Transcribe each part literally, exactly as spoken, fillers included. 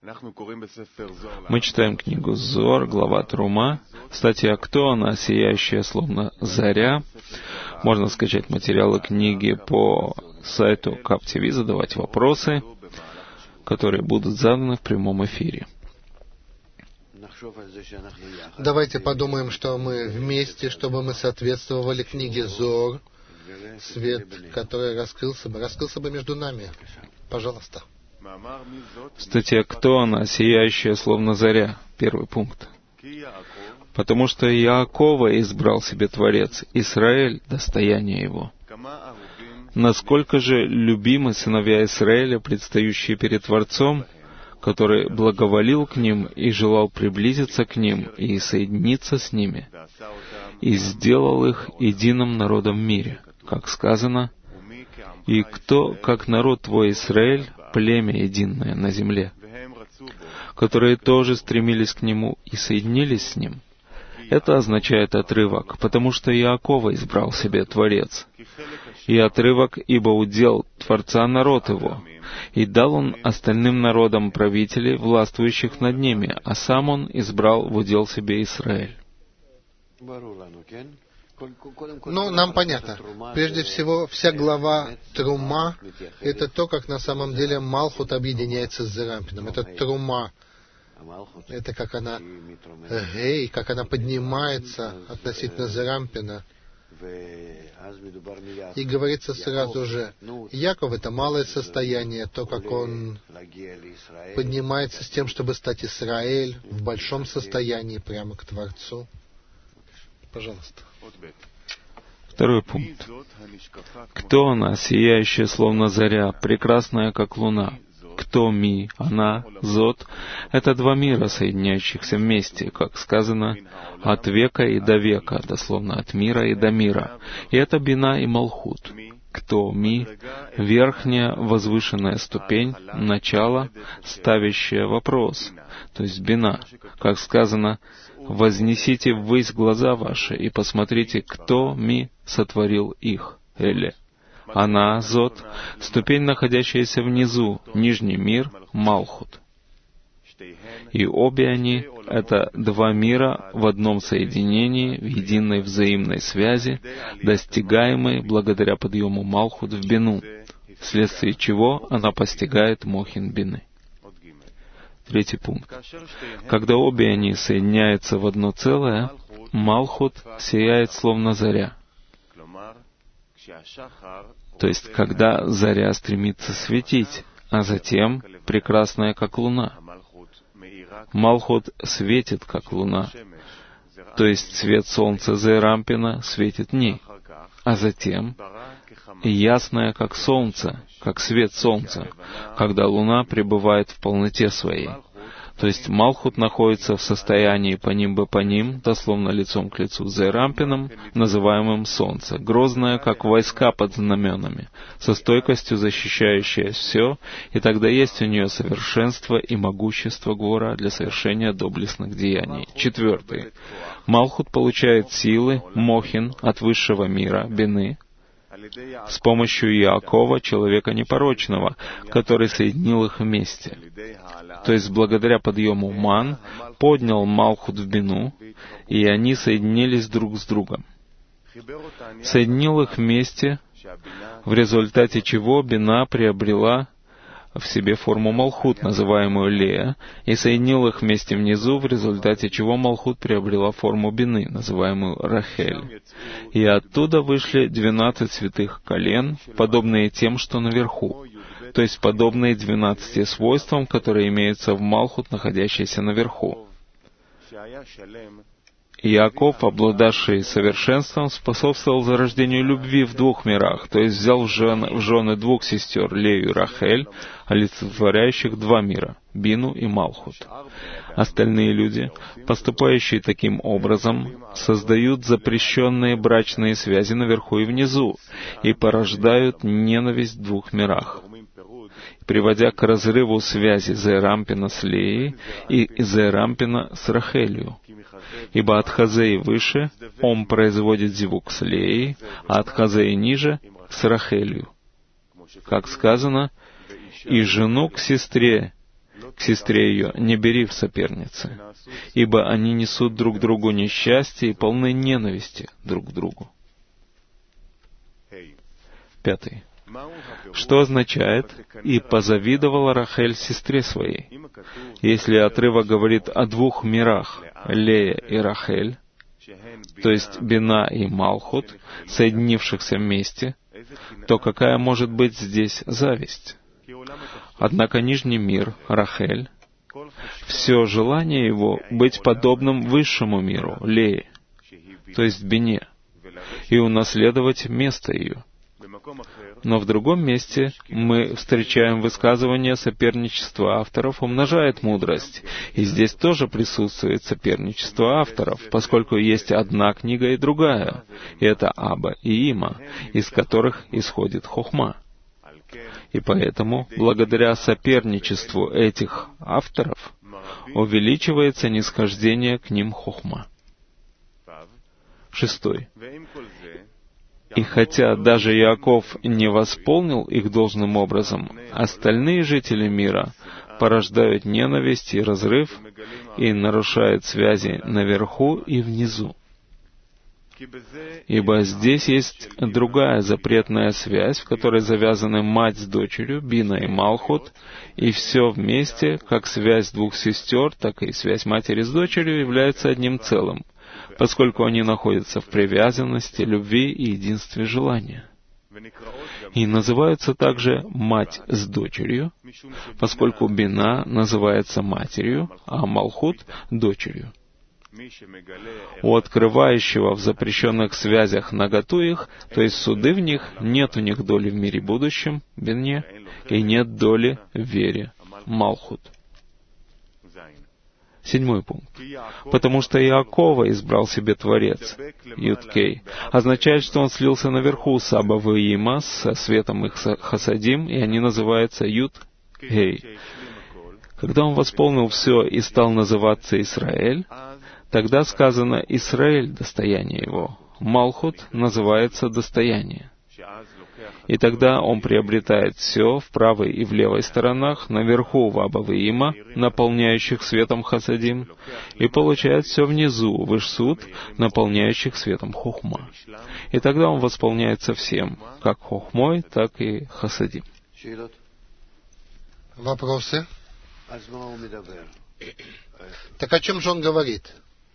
Мы читаем книгу Зоар, глава Трума, статья «Кто она, сияющая, словно заря». Можно скачать материалы книги по сайту Кап ти ви, задавать вопросы, которые будут заданы в прямом эфире. Давайте подумаем, что мы вместе, чтобы мы соответствовали книге Зоар, свет, который раскрылся бы, раскрылся бы между нами. Пожалуйста. Статья «Кто она, сияющая, словно заря». Первый пункт. «Потому что Иакова избрал себе Творец, Израиль — достояние его». Насколько же любимы сыновья Израиля, предстающие перед Творцом, который благоволил к ним и желал приблизиться к ним и соединиться с ними, и сделал их единым народом в мире, как сказано: «И кто, как народ твой Израиль, племя единое на земле», которые тоже стремились к нему и соединились с ним. Это означает отрывок, потому что Иакова избрал себе Творец. И отрывок, ибо удел Творца народ его, и дал он остальным народам правителей, властвующих над ними, а сам он избрал в удел себе Израиль. Ну, нам понятно. Прежде всего, вся глава Трума — это то, как на самом деле Малхут объединяется с Зерампином. Это Трума. Это как она, эй, как она поднимается относительно Зерампина. И говорится сразу же, Яков — это малое состояние, то, как он поднимается с тем, чтобы стать Израиль в большом состоянии прямо к Творцу. Пожалуйста. Второй пункт. «Кто она, сияющая, словно заря, прекрасная, как луна?» Кто ми, она, зод — это два мира, соединяющихся вместе, как сказано, от века и до века, дословно от мира и до мира. И это бина и малхут. Кто ми — верхняя возвышенная ступень, начало, ставящее вопрос, то есть бина, как сказано, вознесите ввысь глаза ваши и посмотрите, кто ми сотворил их, Эле. Она, Зод, ступень, находящаяся внизу, нижний мир, Малхут. И обе они — это два мира в одном соединении, в единой взаимной связи, достигаемой благодаря подъему Малхут в Бину, вследствие чего она постигает Мохин Бины. Третий пункт. Когда обе они соединяются в одно целое, Малхут сияет словно заря. То есть, когда заря стремится светить, а затем прекрасная, как луна. Малхут светит, как луна. То есть, свет солнца Зерампина светит в ней. А затем ясная, как солнце, как свет солнца, когда луна пребывает в полноте своей. То есть Малхут находится в состоянии паним бы паним, дословно лицом к лицу, с Зерампином, называемым Солнце, грозное, как войска под знаменами, со стойкостью защищающее все, и тогда есть у нее совершенство и могущество гора для совершения доблестных деяний. Четвертый. Малхут получает силы, мохин, от высшего мира, бины, с помощью Иакова, человека непорочного, который соединил их вместе. То есть, благодаря подъему Ман, поднял Малхут в Бину, и они соединились друг с другом. Соединил их вместе, в результате чего Бина приобрела в себе форму Малхут, называемую Лея, и соединил их вместе внизу, в результате чего Малхут приобрела форму Бины, называемую Рахель. И оттуда вышли двенадцать святых колен, подобные тем, что наверху, то есть подобные двенадцати свойствам, которые имеются в Малхут, находящейся наверху. Иаков, обладавший совершенством, способствовал зарождению любви в двух мирах, то есть взял в жены, в жены двух сестер, Лею и Рахель, олицетворяющих два мира, Бину и Малхут. Остальные люди, поступающие таким образом, создают запрещенные брачные связи наверху и внизу и порождают ненависть в двух мирах, приводя к разрыву связи Зерампина с Леей и Зерампина с Рахелью. Ибо от Хазеи выше он производит звук с Леей, а от Хазеи ниже — с Рахелью. Как сказано, «И жену к сестре к сестре ее не бери в соперницы, ибо они несут друг другу несчастье и полны ненависти друг к другу. Пятый. Что означает «и позавидовала Рахель сестре своей»? Если отрывок говорит о двух мирах, Лея и Рахель, то есть Бина и Малхут, соединившихся вместе, то какая может быть здесь зависть? Однако нижний мир, Рахель, все желание его быть подобным высшему миру, Лее, то есть Бине, и унаследовать место ее. Но в другом месте мы встречаем высказывание «соперничество авторов умножает мудрость». И здесь тоже присутствует соперничество авторов, поскольку есть одна книга и другая. И это Аба и Има, из которых исходит хохма. И поэтому, благодаря соперничеству этих авторов, увеличивается нисхождение к ним хохма. Шестой. И хотя даже Иаков не восполнил их должным образом, остальные жители мира порождают ненависть и разрыв и нарушают связи наверху и внизу. Ибо здесь есть другая запретная связь, в которой завязаны мать с дочерью, Бина и Малхут, и все вместе, как связь двух сестер, так и связь матери с дочерью, является одним целым, поскольку они находятся в привязанности, любви и единстве желания. И называются также мать с дочерью, поскольку Бина называется матерью, а Малхут — дочерью. У открывающего в запрещенных связях наготу их, то есть суды в них, нет у них доли в мире будущем, Бине, и нет доли в вере, Малхут. Седьмой пункт. Потому что Иакова избрал себе Творец, Юд-Кей, означает, что он слился наверху с Аба и Има, со светом их Хасадим, и они называются Юд-Кей. Когда он восполнил все и стал называться Исраэль, тогда сказано «Исраэль» — достояние его. Малхут называется «достояние». И тогда он приобретает все в правой и в левой сторонах, наверху в Аба и Има, наполняющих светом Хасадим, и получает все внизу, в Ишсуд, наполняющих светом Хохма. И тогда он восполняется всем, как Хохмой, так и Хасадим. Вопросы? Так о чем же он говорит?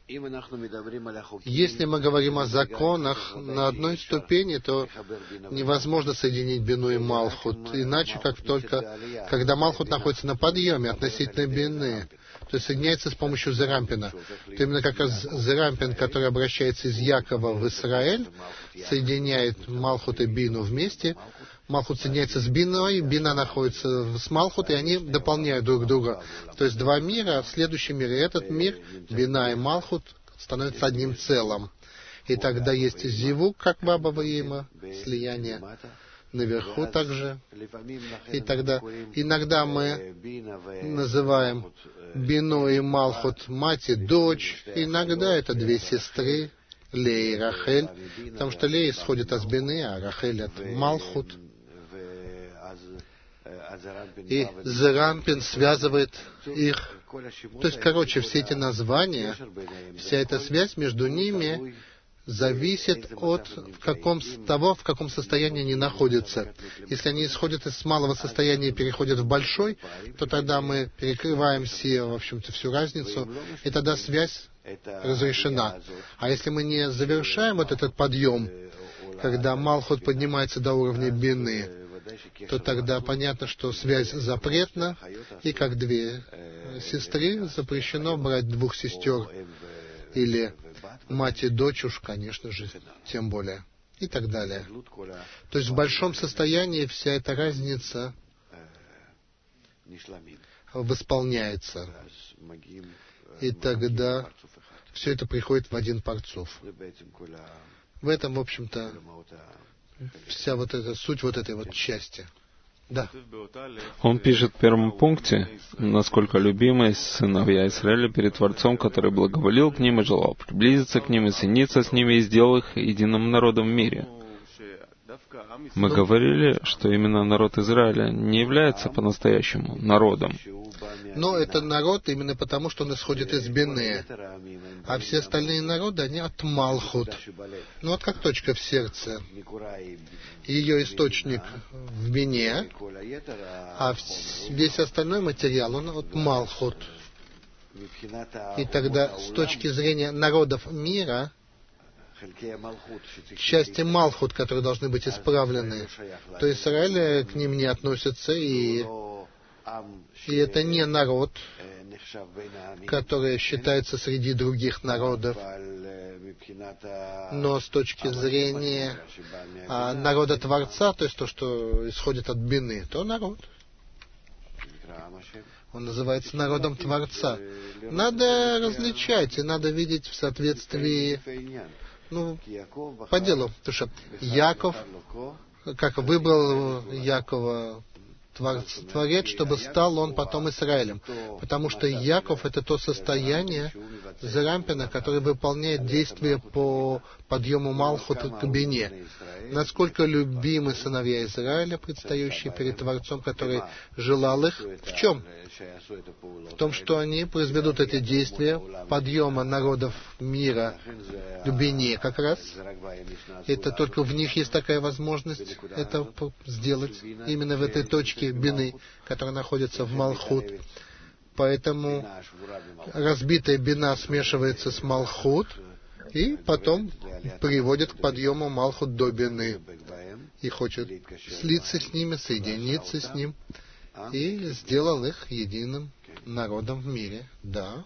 Если мы говорим о законах на одной ступени, то невозможно соединить Бину и Малхут, иначе как только, когда Малхут находится на подъеме относительно Бины, то есть соединяется с помощью Зерампина, то именно как раз Зерампин, который обращается из Якова в Израиль, соединяет Малхут и Бину вместе. Малхут соединяется с Биной, Бина находится с Малхут, и они дополняют друг друга. То есть два мира, в следующем мире этот мир, Бина и Малхут, становятся одним целым. И тогда есть зивук, как в Аба и Има, слияние наверху также. И тогда иногда мы называем Бину и Малхут мать и дочь, иногда это две сестры, Лея и Рахель, потому что Лея исходит от Бины, а Рахель от Малхут. И Зерампин связывает их. То есть, короче, все эти названия, вся эта связь между ними зависит от в каком, того, в каком состоянии они находятся. Если они исходят из малого состояния и переходят в большой, то тогда мы перекрываем все, в общем-то, всю разницу, и тогда связь разрешена. А если мы не завершаем вот этот подъем, когда Малхут поднимается до уровня Бины, то тогда понятно, что связь запретна, и как две сестры запрещено брать двух сестер, или мать и дочь уж, конечно же, тем более, и так далее. То есть в большом состоянии вся эта разница восполняется, и тогда все это приходит в один парцов. В этом, в общем-то, вся вот эта суть вот этой вот части. Да. Он пишет в первом пункте, насколько любимые сыновья Израиля перед Творцом, который благоволил к ним и желал приблизиться к ним и соединиться с ними и сделал их единым народом в мире. Мы говорили, что именно народ Израиля не является по-настоящему народом. Но это народ именно потому, что он исходит из Бины. А все остальные народы, они от Малхут. Ну вот как точка в сердце. Ее источник в Бине, а весь остальной материал, он от Малхут. И тогда с точки зрения народов мира, части Малхут, которые должны быть исправлены, то Израиль к ним не относится, и, и это не народ, который считается среди других народов. Но с точки зрения а, народа Творца, то есть то, что исходит от Бины, то народ. Он называется народом Творца. Надо различать, и надо видеть в соответствии, ну, по делу. Потому что Яков, как выбрал Якова Творец, чтобы стал он потом Израилем. Потому что Яков — это то состояние Зерампина, которое выполняет действия по подъему Малхута к Бине. Насколько любимы сыновья Израиля, предстающие перед Творцом, который желал их, в чем? В том, что они произведут эти действия подъема народов мира к Бине как раз. Это только в них есть такая возможность это сделать, именно в этой точке Бины, которая находится в Малхут. Поэтому разбитая Бина смешивается с Малхут и потом приводит к подъему Малхут до Бины. И хочет слиться с ними, соединиться с ним. И сделал их единым народом в мире. Да.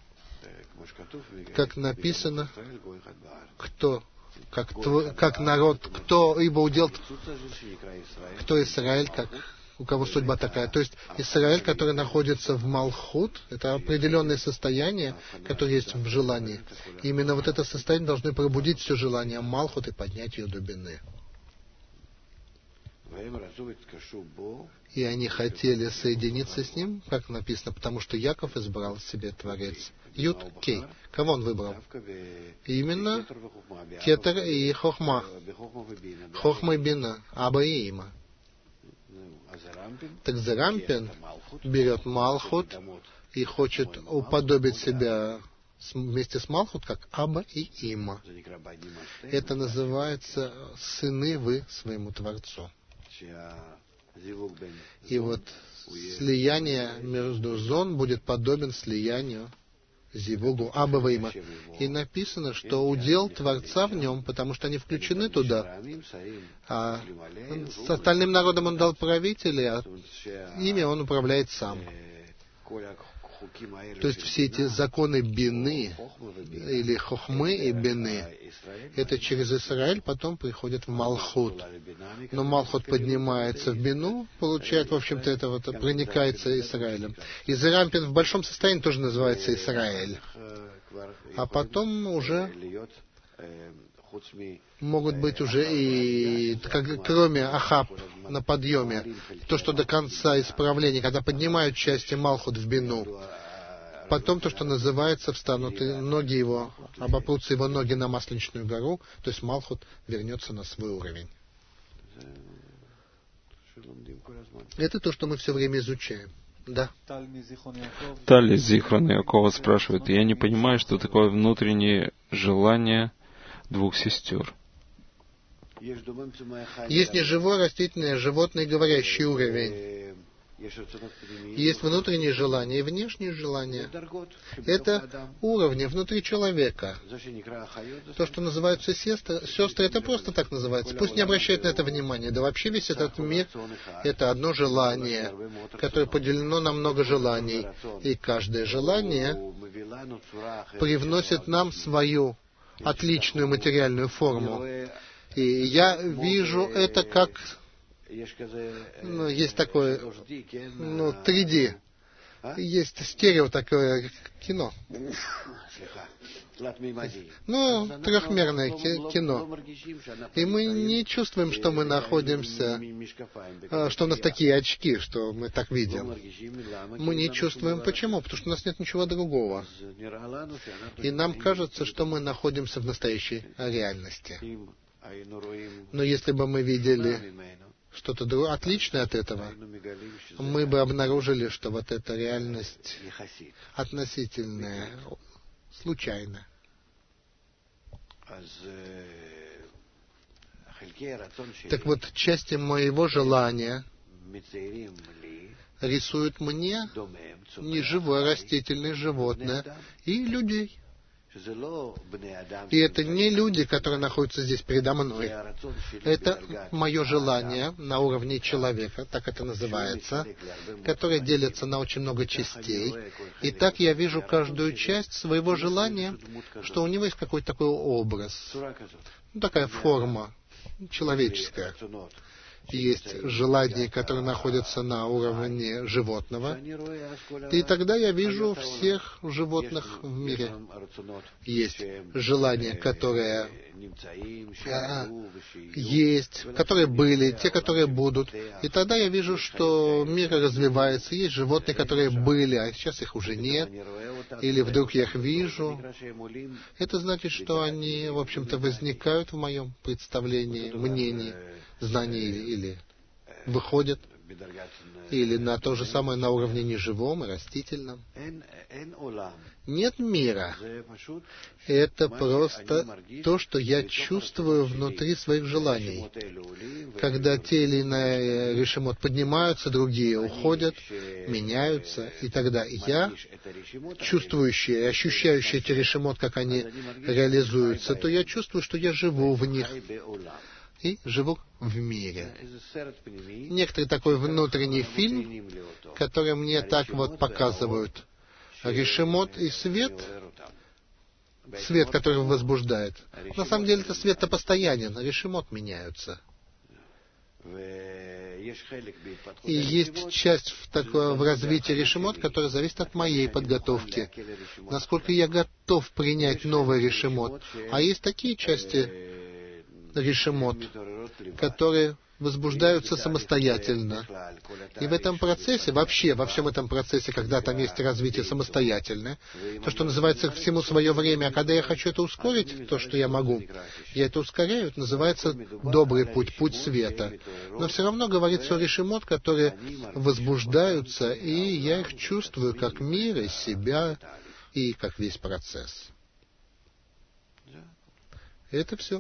Как написано, кто, как, тв, как народ, кто, ибо удел, кто Израиль, как у кого судьба такая. То есть Израиль, который находится в Малхут, это определенное состояние, которое есть в желании. И именно вот это состояние должны пробудить все желание Малхут и поднять ее до Бины. И они хотели соединиться с ним, как написано, потому что Яков избрал себе Творец. Юд Кей. Кого он выбрал? Именно Кетер и Хохма. Хохма и Бина. Аба и Има. Так Зерампин берет Малхут и хочет уподобить себя вместе с Малхут, как Аба и Има. Это называется «сыны вы своему Творцу». И вот слияние между зон будет подобен слиянию Зивугу Аба и Има. И написано, что удел Творца в нем, потому что они включены туда. А с остальным народом он дал правителя, а ими он управляет сам. То есть все эти законы Бины, или Хохмы и Бины, это через Израиль потом приходит в Малхут. Но Малхут поднимается в Бину, получает, в общем-то, это вот проникается Израилем. И Зерампин в большом состоянии тоже называется Израиль. А потом уже могут быть уже и, как, кроме Ахаб на подъеме, то, что до конца исправления, когда поднимают части Малхут в Бину, потом то, что называется, встанут и ноги его, обопрутся его ноги на Масленичную гору, то есть Малхут вернется на свой уровень. Это то, что мы все время изучаем. Да. Тали Зихрон Якова спрашивает: я не понимаю, что такое внутреннее желание двух сестер. Есть неживой, растительный, животный, говорящий уровень. Есть внутренние желания и внешние желания. Это уровни внутри человека. То, что называются сестры, сестры, это просто так называется. Пусть не обращают на это внимания. Да вообще весь этот мир — это одно желание, которое поделено на много желаний. И каждое желание привносит нам свою отличную материальную форму. И я вижу это как... Ну, есть такое, ну, три ди. Есть стерео такое кино. Ну, трехмерное кино. И мы не чувствуем, что мы находимся, что у нас такие очки, что мы так видим. Мы не чувствуем. Почему? Потому что у нас нет ничего другого. И нам кажется, что мы находимся в настоящей реальности. Но если бы мы видели что-то другое, отличное от этого, мы бы обнаружили, что вот эта реальность относительная, случайная. Так вот, части моего желания рисуют мне неживое растительное животное и людей. И это не люди, которые находятся здесь передо мной. Это мое желание на уровне человека, так это называется, которое делится на очень много частей. И так я вижу каждую часть своего желания, что у него есть какой-то такой образ, ну, такая форма человеческая. Есть желания, которые находятся на уровне животного, и тогда я вижу всех животных в мире. Есть желания, которые а, есть, которые были, те, которые будут, и тогда я вижу, что мир развивается. Есть животные, которые были, а сейчас их уже нет, или вдруг я их вижу. Это значит, что они, в общем-то, возникают в моем представлении, мнении, знании или или выходят, или на то же самое на уровне неживом и растительном. Нет мира. Это просто то, что я чувствую внутри своих желаний. Когда те или иные решимот поднимаются, другие уходят, меняются, и тогда я, чувствующий и ощущающий эти решимот, как они реализуются, то я чувствую, что я живу в них и живу в мире. Некоторый такой внутренний фильм, который мне так вот показывают. Решимот и свет, свет, который возбуждает. На самом деле это свет-то постоянен, а решимот меняются. И есть часть в, такое, в развитии решимот, которая зависит от моей подготовки. Насколько я готов принять новый решимот. А есть такие части решимот, которые возбуждаются самостоятельно. И в этом процессе, вообще во всем этом процессе, когда там есть развитие самостоятельное, то, что называется всему свое время, а когда я хочу это ускорить, то, что я могу, я это ускоряю, это называется добрый путь, путь света. Но все равно говорится о решимот, которые возбуждаются, и я их чувствую как мир, и себя, и как весь процесс. Это все.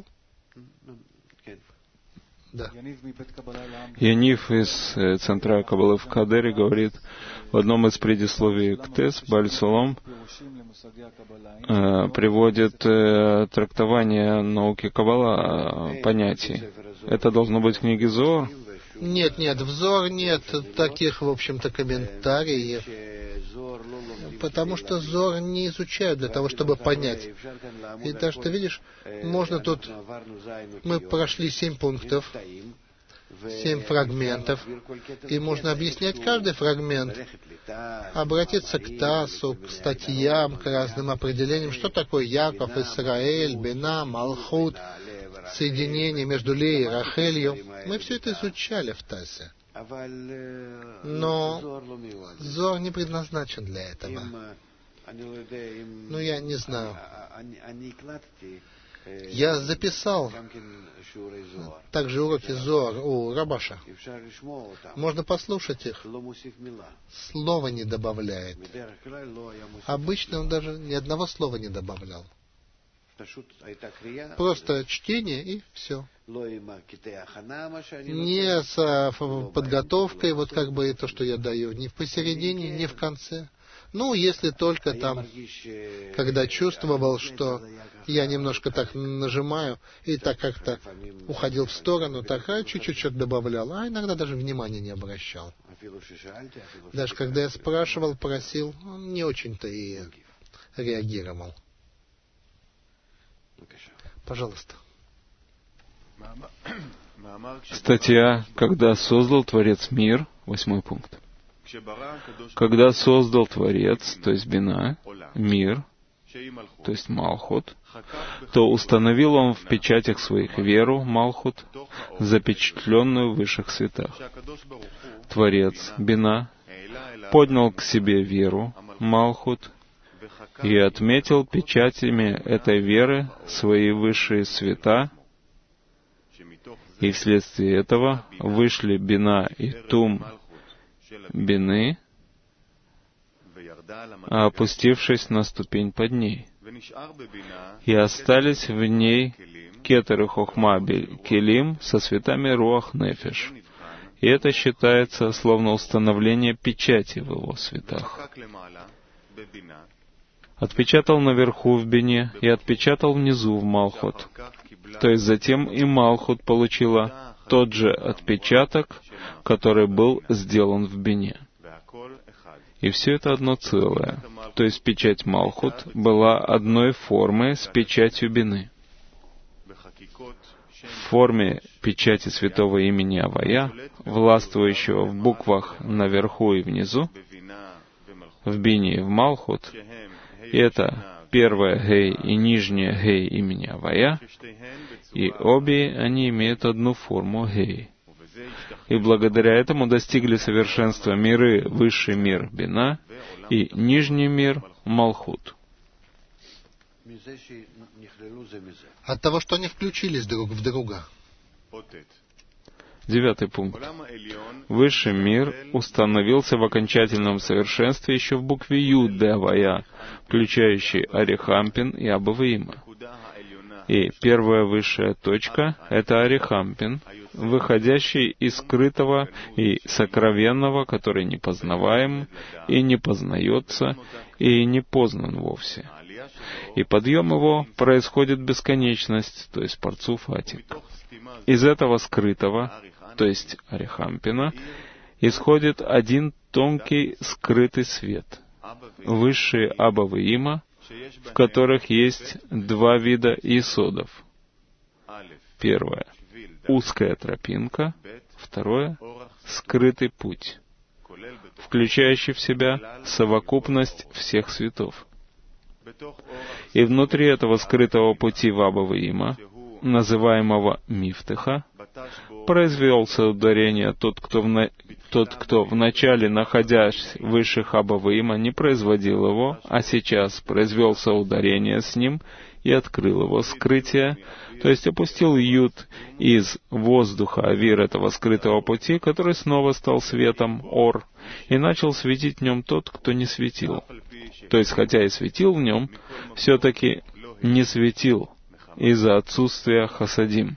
Да. Яниф из э, Центра Каббалы в Кадере говорит, в одном из предисловий к Тес Бааль Солом э, приводит э, трактование науки Каббала э, понятий. Это должно быть в книге Зоар? Нет, нет, в Зоар нет таких, в общем-то, комментариев. Потому что Зоар не изучают для того, чтобы понять. И даже, ты видишь, можно тут... Мы прошли семь пунктов, семь фрагментов, и можно объяснять каждый фрагмент, обратиться к Тасу, к статьям, к разным определениям, что такое Яков, Исраэль, Бина, Малхут, соединение между Леей и Рахелью. Мы все это изучали в Тасе. Но Зоар не предназначен для этого. Ну, я не знаю. Я записал также уроки Зоар у Рабаша. Можно послушать их. Слова не добавляет. Обычно он даже ни одного слова не добавлял. Просто чтение и все. Не с подготовкой, вот как бы то, что я даю, ни в посередине, ни в конце. Ну, если только там, когда чувствовал, что я немножко так нажимаю, и так как-то уходил в сторону, так а чуть-чуть что-то добавлял, а иногда даже внимания не обращал. Даже когда я спрашивал, просил, он не очень-то и реагировал. Пожалуйста. Статья «Когда создал Творец мир», восьмой пункт. Когда создал Творец, то есть Бина, мир, то есть Малхут, то установил он в печатях своих веру, Малхут, запечатленную в высших светах. Творец, Бина, поднял к себе веру, Малхут, и отметил печатями этой веры свои высшие света, И вследствие этого вышли бина и тум бины, опустившись на ступень под ней. И остались в ней кетер и хохма келим со светами руах нефеш. И это считается словно установление печати в его светах. Отпечатал наверху в бине и отпечатал внизу в Малхут. То есть затем и Малхут получила тот же отпечаток, который был сделан в бине. И все это одно целое. То есть печать Малхут была одной формой с печатью бины. В форме печати святого имени Авая, властвующего в буквах наверху и внизу, в бине и в Малхут, и это первая гей и нижняя гей имени Авая, и обе они имеют одну форму гей. И благодаря этому достигли совершенства миры, высший мир Бина и нижний мир Малхут. От того, что они включились друг в друга. Девятый пункт. Высший мир установился в окончательном совершенстве еще в букве Юд де Авая, включающей Арихампин и Абаваима. И первая высшая точка — это Арихампин, выходящий из скрытого и сокровенного, который непознаваем и не познается, и не познан вовсе. И подъем его происходит бесконечность, то есть парцуф атик. Из этого скрытого, то есть Арихампина, исходит один тонкий скрытый свет, высшие Абаваима, в которых есть два вида исодов. Первое — узкая тропинка, второе — скрытый путь, включающий в себя совокупность всех светов. И внутри этого скрытого пути в Абаваима, называемого Мифтеха, произвелся ударение тот, кто в, на... тот, кто в начале, находясь в высших Абаваима, не производил его, а сейчас произвелся ударение с ним и открыл его скрытие, то есть опустил Юд из воздуха Авир этого скрытого пути, который снова стал светом Ор, и начал светить в нем тот, кто не светил. То есть, хотя и светил в нем, все-таки не светил из-за отсутствия хасадим.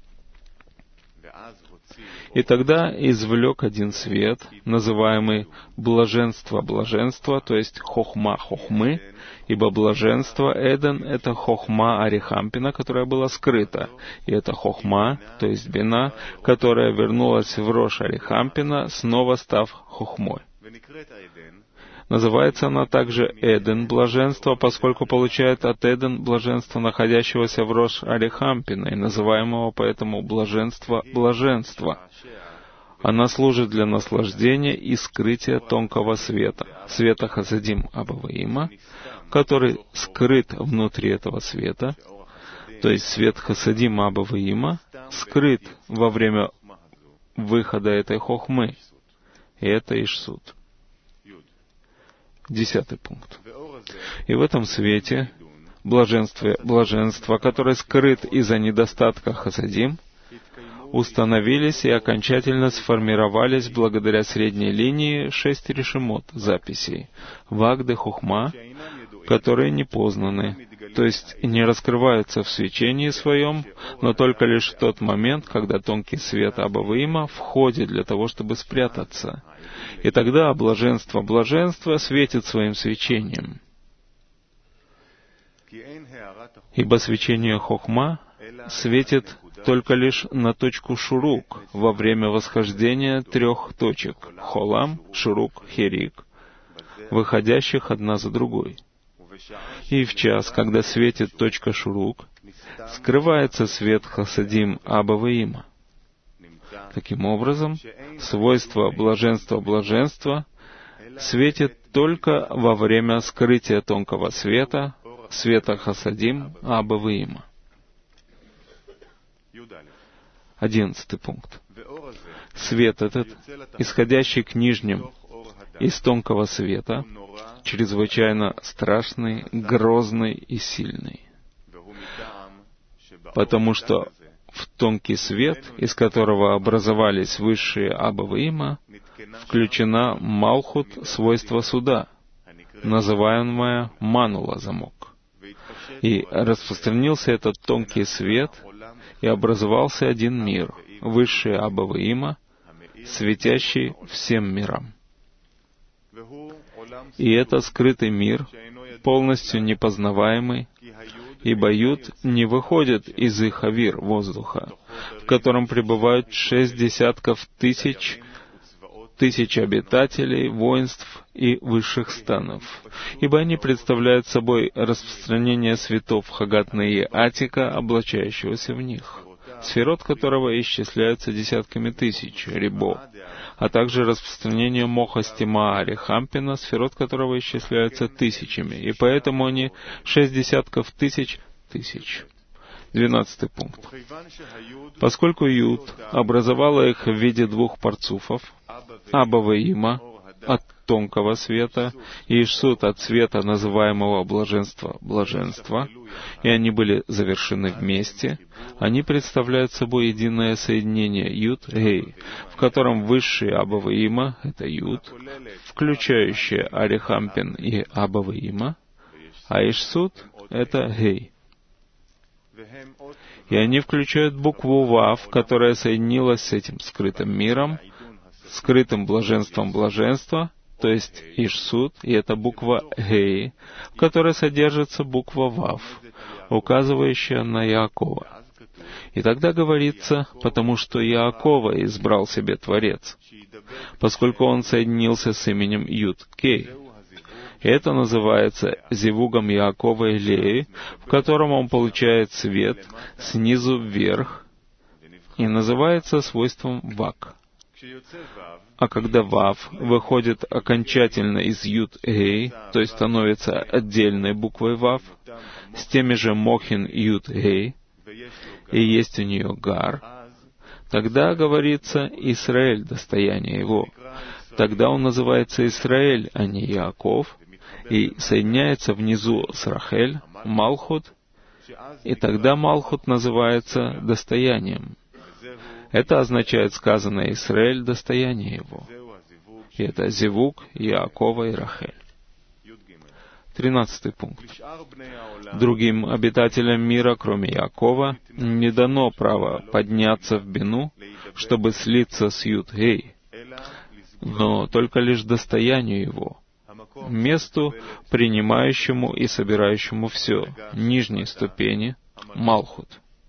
И тогда извлек один свет, называемый блаженство блаженства, то есть хохма хохмы, ибо блаженство Эден — это хохма Арихампина, которая была скрыта, и это хохма, то есть бина, которая вернулась в Рош Арихампина, снова став хохмой. Называется она также Эден блаженство, поскольку получает от Эден блаженства, находящегося в Рош Арихампина, и называемого поэтому блаженство блаженства. Она служит для наслаждения и скрытия тонкого света, света Хасадим Абаваима, который скрыт внутри этого света, то есть свет Хасадим Абаваима скрыт во время выхода этой хохмы, и это Ишсуд. Десятый пункт. И в этом свете блаженство, блаженство, которое скрыт из-за недостатка хасадим, установились и окончательно сформировались благодаря средней линии шесть решемот записей, вагды хухма, которые не познаны, то есть не раскрываются в свечении своем, но только лишь в тот момент, когда тонкий свет Абаваима входит для того, чтобы спрятаться. И тогда блаженство блаженства светит своим свечением. Ибо свечение хохма светит только лишь на точку шурук во время восхождения трех точек — холам, шурук, херик, выходящих одна за другой. И в час, когда светит точка шурук, скрывается свет хасадим Абаваима. Таким образом, свойство блаженства блаженства светит только во время скрытия тонкого света, света хасадим Абаваима. Одиннадцатый пункт. Свет этот, исходящий к нижним из тонкого света, чрезвычайно страшный, грозный и сильный. Потому что в тонкий свет, из которого образовались высшие Аба и Има, включена Малхут, свойство суда, называемое Манула, замок. И распространился этот тонкий свет, и образовался один мир, высший Аба и Има, светящий всем мирам. И это скрытый мир, полностью непознаваемый, ибо Юд не выходит из их авир, воздуха, в котором пребывают шесть десятков тысяч, тысяч обитателей, воинств и высших станов, ибо они представляют собой распространение светов Хагатна и Атика, облачающегося в них, сферот которого исчисляются десятками тысяч, рибо, а также распространение моха стима Арихампина, сферот которого исчисляются тысячами, и поэтому они шесть десятков тысяч тысяч. Двенадцатый пункт. Поскольку Юд образовала их в виде двух парцуфов, Аба и Има от тонкого света и Ишсут от света, называемого блаженства блаженства, и они были завершены вместе, они представляют собой единое соединение Юд-Гей, в котором высший Аба и Има — это Юд, включающее Арихампин и Аба и Има, а Ишсут — это Гей. И они включают букву Вав, которая соединилась с этим скрытым миром, скрытым блаженством блаженства, то есть Ишсут, и это буква Гей, в которой содержится буква Вав, указывающая на Яакова. И тогда говорится, потому что Яакова избрал себе Творец, поскольку он соединился с именем Юд-Кей. И это называется зивугом Яакова и Леи, в котором он получает свет снизу вверх, и называется свойством Вак. А когда Вав выходит окончательно из Юд-Гей, то есть становится отдельной буквой Вав, с теми же Мохин Юд-Гей, и есть у нее Гар, тогда говорится Исраэль, достояние его. Тогда он называется Исраэль, а не Яаков, и соединяется внизу с Рахель, Малхут, и тогда Малхут называется достоянием. Это означает сказанное Исраэль, достояние его. И это зивук Яакова и Рахель. Тринадцатый пункт. Другим обитателям мира, кроме Яакова, не дано право подняться в бину, чтобы слиться с Юд-Гей, но только лишь достоянию его, месту, принимающему и собирающему все, нижней ступени, Малхут.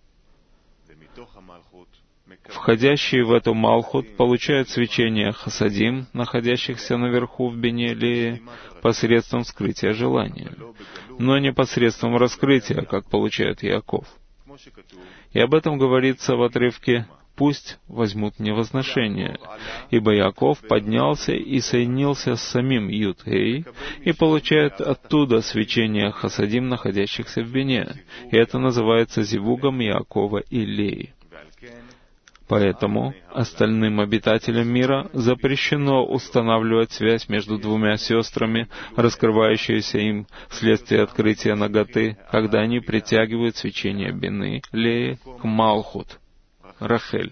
Входящие в эту Малхут получают свечение Хасадим, находящихся наверху в бине Леи, посредством скрытия желания, но не посредством раскрытия, как получает Яаков. И об этом говорится в отрывке «Пусть возьмут мне возношение», ибо Яаков поднялся и соединился с самим Юд-Гей и получает оттуда свечение Хасадим, находящихся в бине, и это называется зивугом Яакова и Леи. Поэтому остальным обитателям мира запрещено устанавливать связь между двумя сестрами, раскрывающуюся им вследствие открытия наготы, когда они притягивают свечение Бины, Леи, к Малхут, Рахель.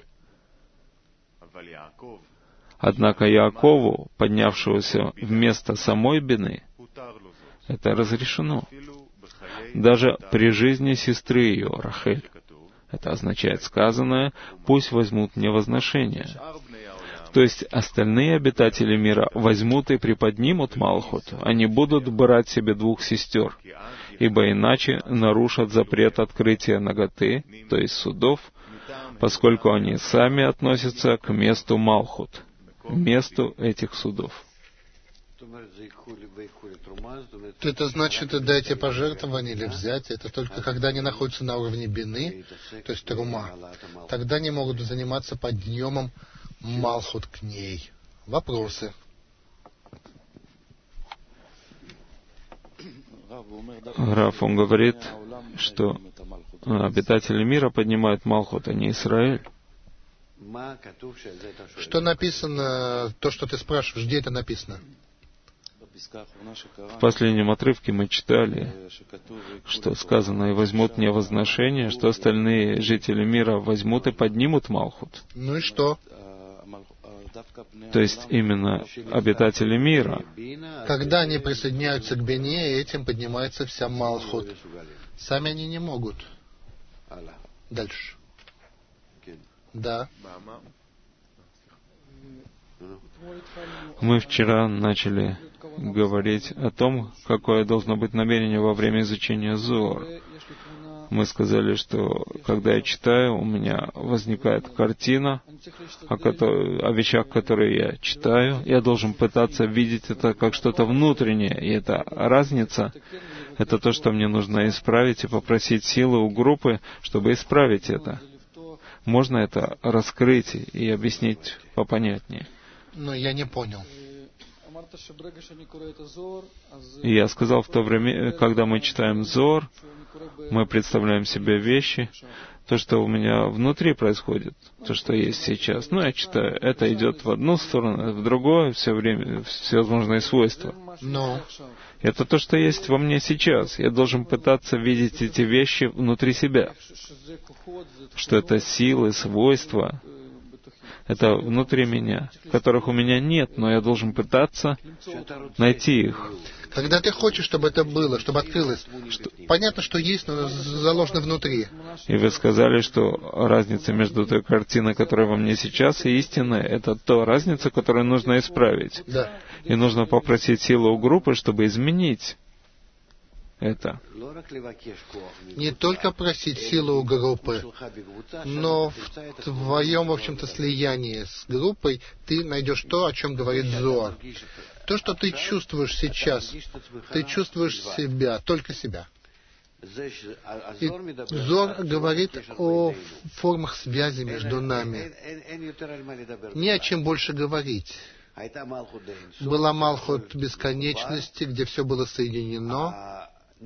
Однако Яакову, поднявшегося вместо самой Бины, это разрешено. Даже при жизни сестры ее, Рахель. Это означает сказанное «пусть возьмут мне возношение». То есть остальные обитатели мира возьмут и приподнимут Малхут, они будут брать себе двух сестер, ибо иначе нарушат запрет открытия наготы, то есть судов, поскольку они сами относятся к месту Малхут, месту этих судов. Это значит, дайте пожертвование или взять. Это только когда они находятся на уровне бины, то есть трума. Тогда они могут заниматься подъемом Малхут к ней. Вопросы? Раф, он говорит, что обитатели мира поднимают Малхут, а не Исраэль. Что написано, то, что ты спрашиваешь, где это написано? В последнем отрывке мы читали, что сказано, «И возьмут мне возношение, что остальные жители мира возьмут и поднимут Малхут». Ну и что? То есть именно обитатели мира. Когда они присоединяются к Бине, этим поднимается вся Малхут. Сами они не могут. Дальше. Да. Мы вчера начали говорить о том, какое должно быть намерение во время изучения Зоар. Мы сказали, что когда я читаю, у меня возникает картина о, которой, о вещах, которые я читаю. Я должен пытаться видеть это как что-то внутреннее. И эта разница — это то, что мне нужно исправить, и попросить силы у группы, чтобы исправить это. Можно это раскрыть и объяснить попонятнее? Но я не понял. И я сказал, в то время, когда мы читаем Зоар, мы представляем себе вещи, то, что у меня внутри происходит, то, что есть сейчас. Ну, я читаю, это идет в одну сторону, в другую, все время, всевозможные свойства. Но это то, что есть во мне сейчас. Я должен пытаться видеть эти вещи внутри себя. Что это силы, свойства, это внутри меня, которых у меня нет, но я должен пытаться найти их. Когда ты хочешь, чтобы это было, чтобы открылось, что, понятно, что есть, но заложено внутри. И вы сказали, что разница между той картиной, которая во мне сейчас, и истинной, это та разница, которую нужно исправить. Да. И нужно попросить силу у группы, чтобы изменить это. Не только просить силу у группы, но в твоем, в общем-то, слиянии с группой ты найдешь то, о чем говорит Зоар. То, что ты чувствуешь сейчас, ты чувствуешь себя, только себя. И Зоар говорит о формах связи между нами. Не о чем больше говорить. Была Малхут бесконечности, где все было соединено.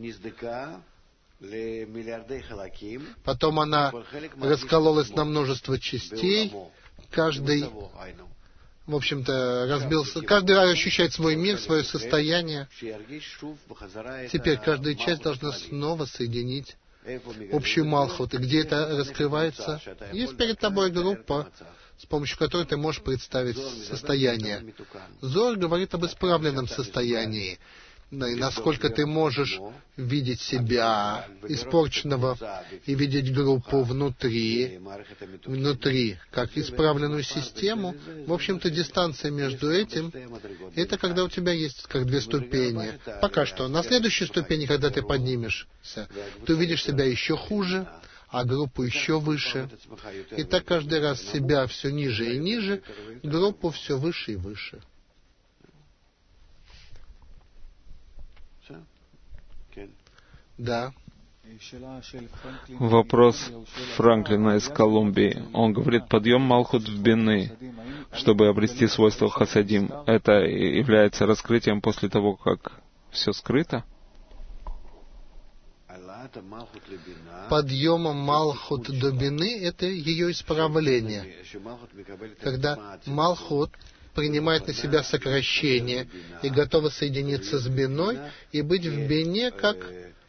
Потом она раскололась на множество частей. Каждый, в общем-то, разбился. Каждый ощущает свой мир, свое состояние. Теперь каждая часть должна снова соединить общую Малхут. И где это раскрывается? Есть перед тобой группа, с помощью которой ты можешь представить состояние. Зоар говорит об исправленном состоянии. И насколько ты можешь видеть себя испорченного и видеть группу внутри, внутри, как исправленную систему. В общем-то, дистанция между этим, это когда у тебя есть как две ступени. Пока что. На следующей ступени, когда ты поднимешься, ты увидишь себя еще хуже, а группу еще выше. И так каждый раз себя все ниже и ниже, группу все выше и выше. Да. Вопрос Франклина из Колумбии. Он говорит, подъем Малхут в Бины, чтобы обрести свойства Хасадим, это является раскрытием после того, как все скрыто? Подъемом Малхут до Бины — это ее исправление. Когда Малхут принимает на себя сокращение и готова соединиться с Биной и быть в Бине как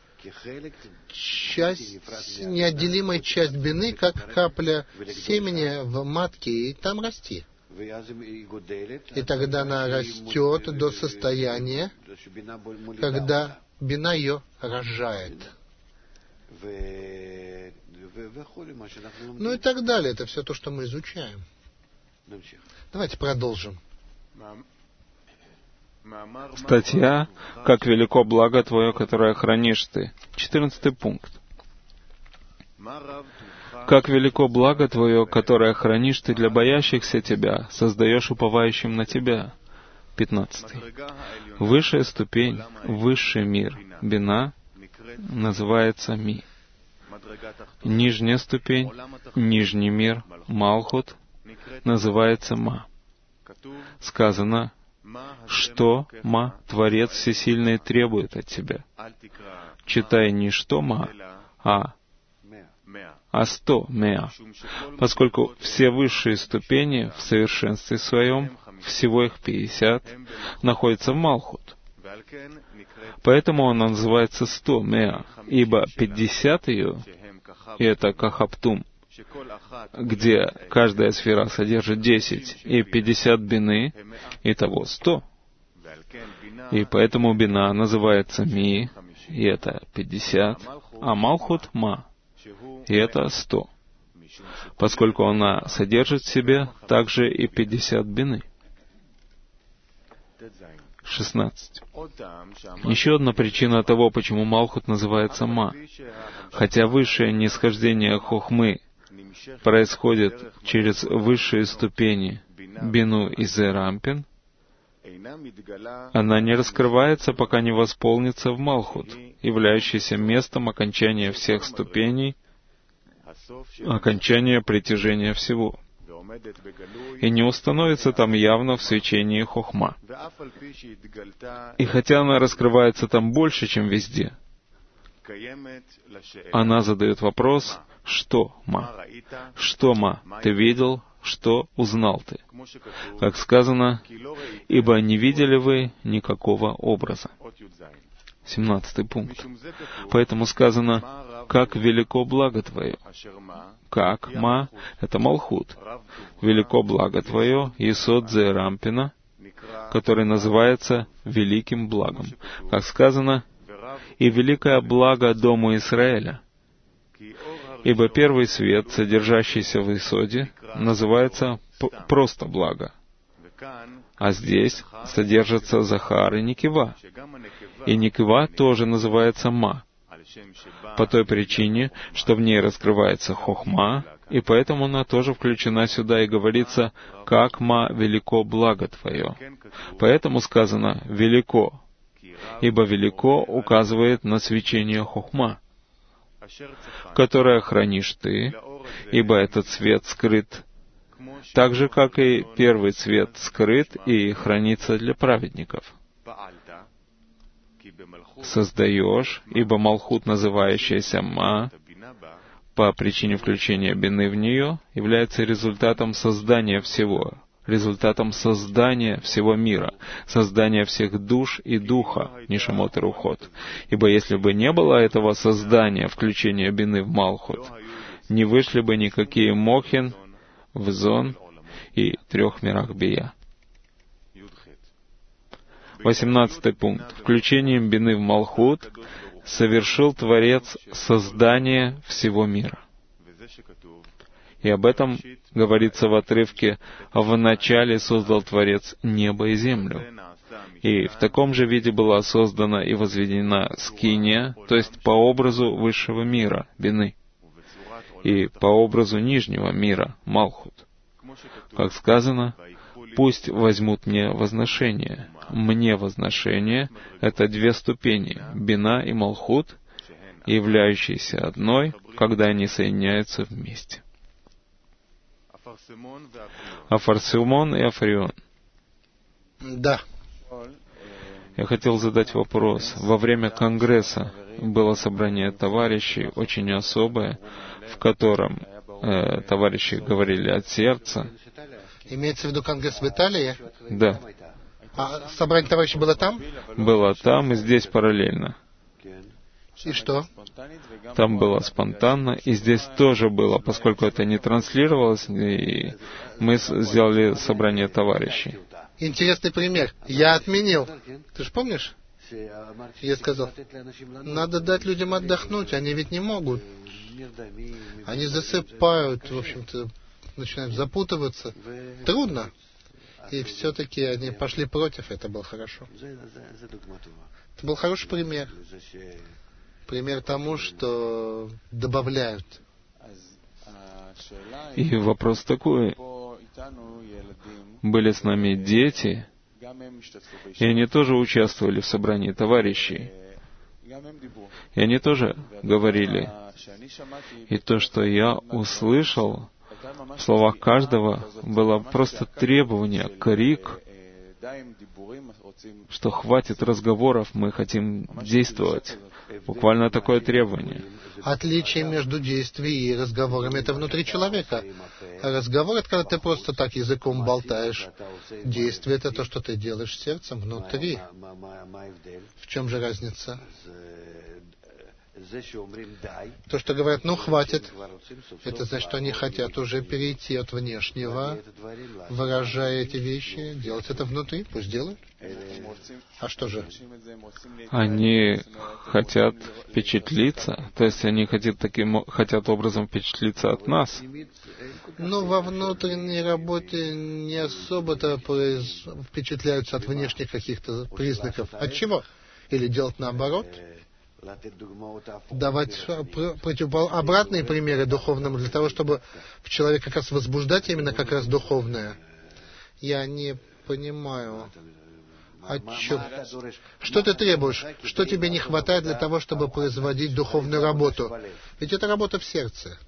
часть, неотделимая часть Бины, как капля семени в матке, и там расти. И тогда она растет до состояния, когда Бина ее рожает. Ну и так далее. Это все то, что мы изучаем. Давайте продолжим. Статья «Как велико благо Твое, которое хранишь Ты». Четырнадцатый пункт. «Как велико благо Твое, которое хранишь Ты для боящихся Тебя, создаешь уповающим на Тебя». Пятнадцатый. Высшая ступень, высший мир, Бина, называется Ми. Нижняя ступень, нижний мир, Малхут, называется Ма. Сказано, что Ма, Творец Всесильный, требует от тебя. Читай не что Ма, а а сто Меа, поскольку все высшие ступени в совершенстве своем, всего их пятьдесят, находятся в Малхут. Поэтому она называется сто меа, ибо пятьдесят ее, и это кахаптум, где каждая сфера содержит десять, и пятьдесят бины, итого сто. И поэтому бина называется ми, и это пятьдесят, а малхут ма, и это сто, поскольку она содержит в себе также и пятьдесят бины. шестнадцать. Еще одна причина того, почему Малхут называется Ма. Хотя высшее нисхождение Хохмы происходит через высшие ступени Бину и Зерампин, она не раскрывается, пока не восполнится в Малхут, являющийся местом окончания всех ступеней, окончания притяжения всего, и не установится там явно в свечении Хохма. И хотя она раскрывается там больше, чем везде, она задает вопрос, что, Ма? Что, Ма, ты видел? Что узнал ты? Как сказано, ибо не видели вы никакого образа. семнадцатый пункт. Поэтому сказано, как велико благо Твое. Как, Ма, это Малхут. Велико благо Твое, Есод Зерампина, который называется великим благом. Как сказано, и великое благо дому Израиля. Ибо первый свет, содержащийся в Исоде, называется п- просто благо. А здесь содержатся Захар и Никива. И Никива тоже называется Ма, по той причине, что в ней раскрывается Хохма, и поэтому она тоже включена сюда и говорится, как Ма велико благо Твое. Поэтому сказано «велико», ибо «велико» указывает на свечение Хохма, которое хранишь ты, ибо этот свет скрыт, так же, как и первый цвет скрыт и хранится для праведников. Создаешь, ибо Малхут, называющаяся Ма, по причине включения бины в нее, является результатом создания всего, результатом создания всего мира, создания всех душ и духа, Нишамот и Рухот. Ибо если бы не было этого создания, включения бины в Малхут, не вышли бы никакие Мохин, Взон и трех мирах Бия. Восемнадцатый пункт. Включением бины в Малхут совершил Творец создание всего мира. И об этом говорится в отрывке «Вначале создал Творец небо и землю». И в таком же виде была создана и возведена скиния, то есть по образу высшего мира, бины, и по образу нижнего мира, Малхут. Как сказано, «Пусть возьмут мне возношение». Мне возношение — это две ступени, бина и Малхут, являющиеся одной, когда они соединяются вместе. Афарсимон и Афарион. Да. Я хотел задать вопрос. Во время Конгресса было собрание товарищей, очень особое, в котором э, товарищи говорили от сердца. Имеется в виду Конгресс в Италии? Да. А собрание товарищей было там? Было там и здесь параллельно. И что? Там было спонтанно, и здесь тоже было, поскольку это не транслировалось, и мы сделали собрание товарищей. Интересный пример. Я отменил. Ты же помнишь? Я сказал, надо дать людям отдохнуть, они ведь не могут. Они засыпают, в общем-то, начинают запутываться. Трудно. И все-таки они пошли против, это было хорошо. Это был хороший пример. Пример тому, что добавляют. И вопрос такой. Были с нами дети, и они тоже участвовали в собрании товарищей. И они тоже говорили. И то, что я услышал, в словах каждого было просто требование, крик, что хватит разговоров, мы хотим действовать. Буквально такое требование. Отличие между действием и разговорами — это внутри человека. А разговор — это когда ты просто так языком болтаешь. Действие — это то, что ты делаешь сердцем внутри. В чем же разница? То, что говорят, ну хватит, это значит, что они хотят уже перейти от внешнего, выражая эти вещи, делать это внутри, пусть делают. А что же? Они хотят впечатлиться, то есть они хотят таким, хотят образом впечатлиться от нас. Ну, во внутренней работе не особо-то произ... впечатляются от внешних каких-то признаков. От чего? Или делать наоборот? Давать противопол... обратные примеры духовным, для того, чтобы в человеке как раз возбуждать именно как раз духовное. Я не понимаю, о чем. Что ты требуешь? Что тебе не хватает для того, чтобы производить духовную работу? Ведь это работа в сердце.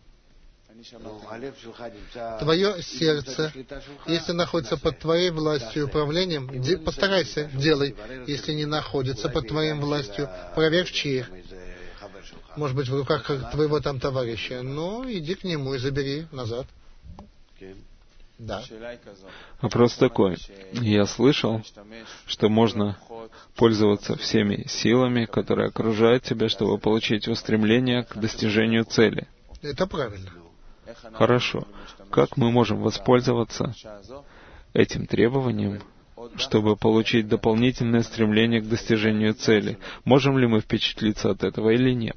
Твое сердце, если находится под твоей властью и управлением, де, постарайся, делай. Если не находится под твоей властью, проверь в чьих. Может быть, в руках твоего там товарища. Ну, иди к нему и забери назад. Да. Вопрос такой. Я слышал, что можно пользоваться всеми силами, которые окружают тебя, чтобы получить устремление к достижению цели. Это правильно. Хорошо. Как мы можем воспользоваться этим требованием, чтобы получить дополнительное стремление к достижению цели? Можем ли мы впечатлиться от этого или нет?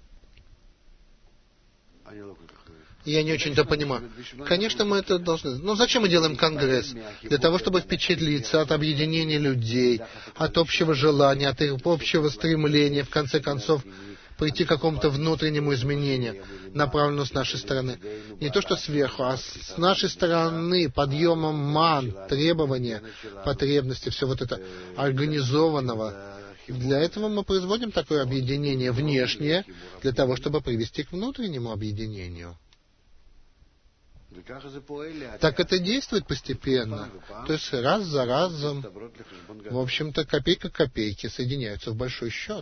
Я не очень-то понимаю. Конечно, мы это должны. Но зачем мы делаем конгресс? Для того, чтобы впечатлиться от объединения людей, от общего желания, от их общего стремления, в конце концов, прийти к какому-то внутреннему изменению, направленному с нашей стороны. Не то, что сверху, а с нашей стороны, подъемом ман, требования, потребности, все вот это организованного. Для этого мы производим такое объединение внешнее, для того, чтобы привести к внутреннему объединению. Так это действует постепенно. То есть раз за разом, в общем-то, копейка к копейке соединяются в большой счет.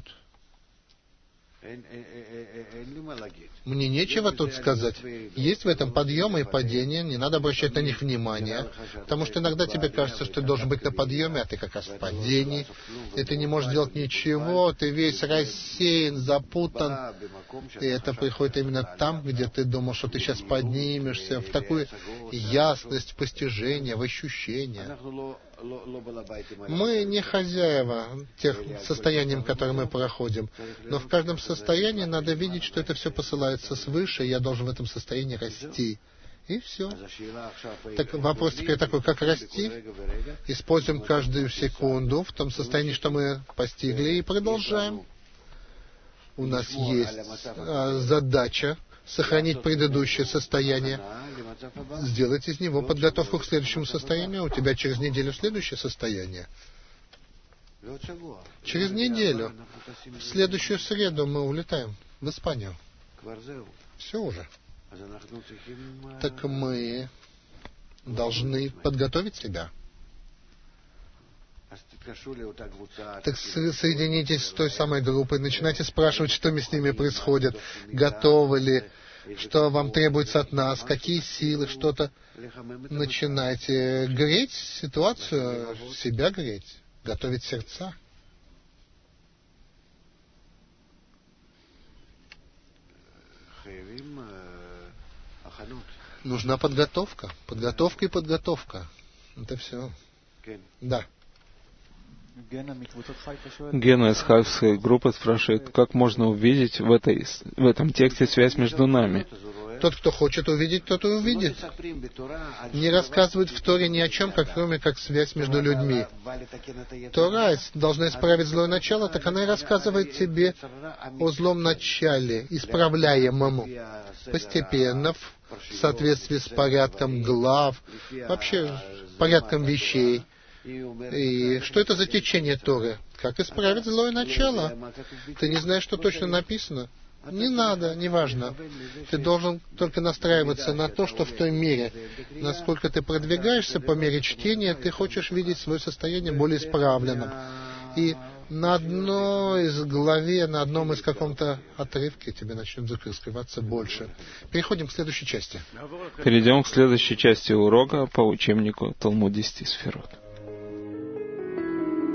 Мне нечего тут сказать. Есть в этом подъемы и падения, не надо обращать на них внимание, потому что иногда тебе кажется, что ты должен быть на подъеме, а ты как раз в падении, и ты не можешь делать ничего, ты весь рассеян, запутан, и это приходит именно там, где ты думал, что ты сейчас поднимешься, в такую ясность, в постижение, в ощущение. Мы не хозяева тех состояний, которые мы проходим, но в каждом состоянии надо видеть, что это все посылается свыше, и я должен в этом состоянии расти. И все. Так вопрос теперь такой, как расти? Используем каждую секунду в том состоянии, что мы постигли, и продолжаем. У нас есть а, задача сохранить предыдущее состояние, сделать из него подготовку к следующему состоянию. У тебя через неделю следующее состояние. Через неделю, в следующую среду мы улетаем в Испанию. Все уже. Так мы должны подготовить себя. Так соединитесь с той самой группой, начинайте спрашивать, что с ними происходит, готовы ли, что вам требуется от нас, какие силы, что-то. Начинайте греть ситуацию, себя греть, готовить сердца. Нужна подготовка, подготовка и подготовка. Это все. Да. Гена из Хайфской группы спрашивает, как можно увидеть в, этой, в этом тексте связь между нами? Тот, кто хочет увидеть, тот и увидит. Не рассказывают в Торе ни о чем, как, кроме как связь между людьми. Тора должна исправить злое начало, так она и рассказывает тебе о злом начале, исправляемому. Постепенно, в соответствии с порядком глав, вообще порядком вещей. И что это за течение Торы? Как исправить злое начало? Ты не знаешь, что точно написано? Не надо, не важно. Ты должен только настраиваться на то, что в той мере, насколько ты продвигаешься по мере чтения, ты хочешь видеть свое состояние более исправленным. И на одной из главе, на одном из каком-то отрывке тебе начнет раскрываться больше. Переходим к следующей части. Перейдем к следующей части урока по учебнику Талмуд десяти сферот.